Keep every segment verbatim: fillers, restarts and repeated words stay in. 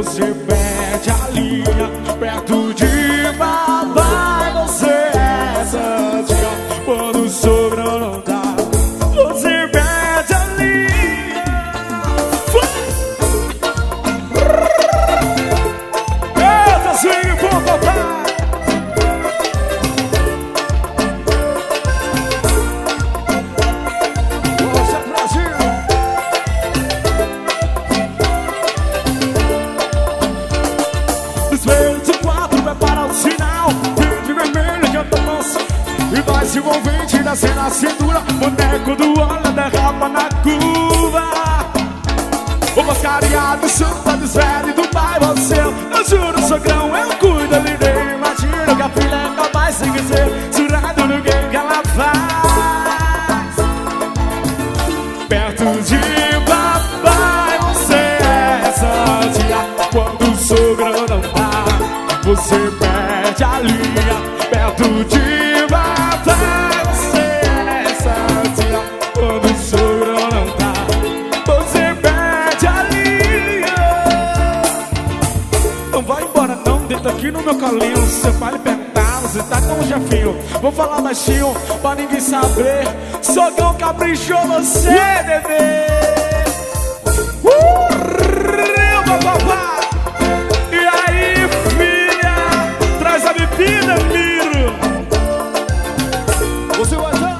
você perde a linha. Perto de papai você é santinha. Quando o sogro não dá, você perde a linha. Eita, swing pro papai. Força, Brasil. Espelho do quadro, prepara o sinal. Verde vermelho, canta manso e vai se envolvente, descendo a cintura. Boneco do olho derrapa na curva. O mascareado, samba dos velhos do pai, você. Eu juro, sogrão, eu cuido, lhe dei. Imagino que a filha é capaz de ser surrado no game que ela faz. Perto de papai você é santinha. Quando o sogro não dá, você perde a linha. Perto de papai você é santinha. Quando o sogro não dá, você perde a linha. Não vai embora não, deita aqui no meu colinho. Seu pai lhe perguntar, você tá com o chefinho. Vou falar baixinho, pra ninguém saber. Sogão caprichou você, bebê. Uh, papapá. E aí, filha, traz a bebida, Miro. Você vai dar.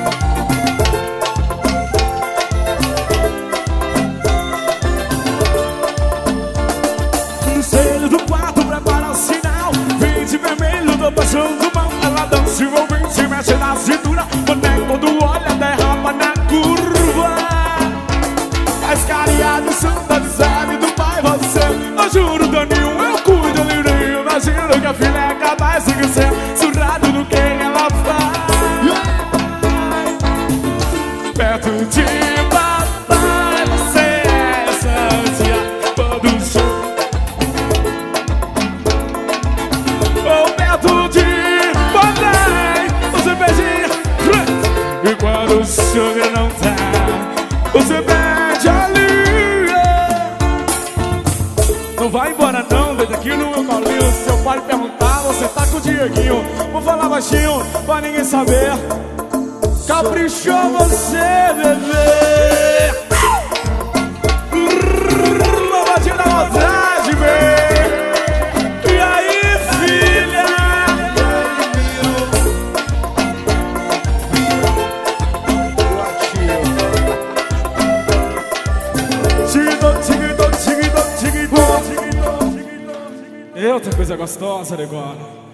No seio do quarto, prepara o sinal. Verde vermelho, tô passando mão. Ela dança envolvente, mexe na cintura. Boneco do olho, derrapa na curva. Mascareado, samba de zero do pai, você. Eu juro, Daninho, eu cuido, lirinho. Imagino que a filha é capaz de ser surrado no que ela faz. Perto de papai você é santinha. Quando o show. Oh, perto de papai você perde. E quando o sogro não tá, você perde a linha. Não vai embora não, deita aqui no meu colinho. Se eu pai perguntar, você tá com o Dieguinho. Vou falar baixinho, pra ninguém saber. Caprichou você, bebê. Lavadinha da vontade, bebê. E aí, filha? Eita, coisa gostosa, negócio.